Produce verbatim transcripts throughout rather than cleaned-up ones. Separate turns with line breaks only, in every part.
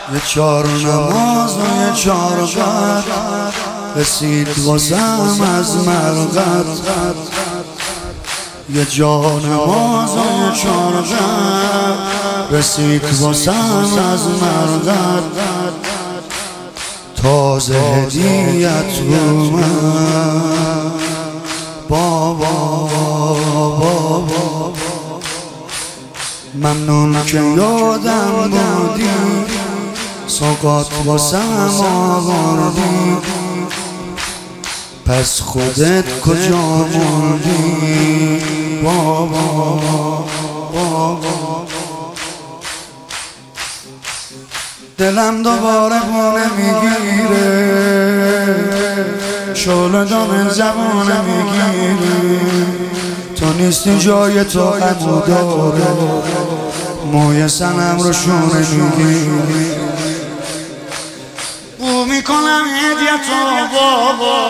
یه چار نماز و یه چار قد رسید واسم از مرقد. یه جا نماز و یه چار قد رسید واسم از مرقد. تازه هدیت اومد بابا بابا، ممنون که یادم بودی، سوقات واسم آوردی، پس خودت کجا موندی بابا بابا. دلم دوباره بونه میگیره، شعله دام زبونه میگیره، تو نیستی جای تو عمو داره، موی سنم رو شونه میگیری. بو میکنم هدیتو بابا،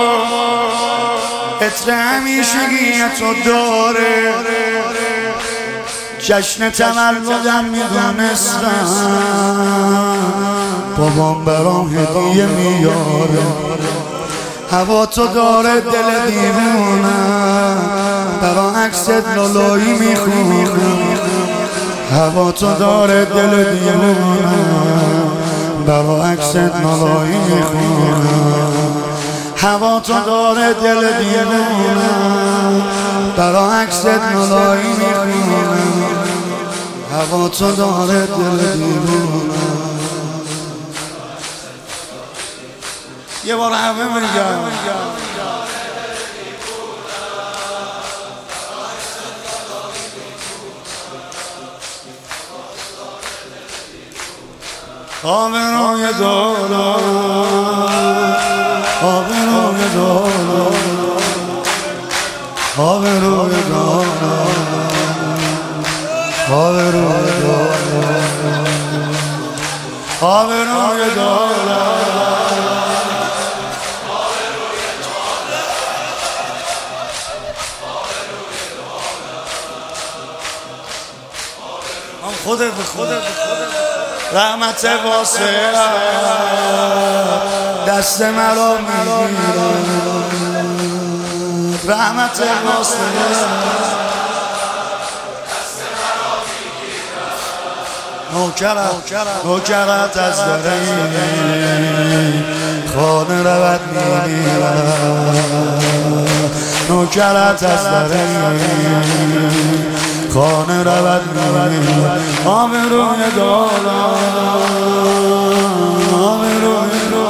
عطر همیشگیتو داره، جشن تولدم میدونستم، بابام برام هدیه میاره. هوا تو داره دل دیوونه، برا عکست لالایی میخونه. هوا تو داره دل دیوونه، برا عکست لالایی میخونه. هوا تو داره دل دیوونه، برا عکست لالایی میخونه. هوا تو داره دل دیوونه. یه بار همه میگم آبروی دولار، آبروی دولار، آبروی دولار، آبروی دولار، آبروی دولار. خودت به خودت رحمت واسه دست مرا میگیره، رحمت واسه نوکرت نوکرت از دره خانه رود میمیره، نوکرت از دره خانه رود میمیره. آبروی دولار، آبروی دولار،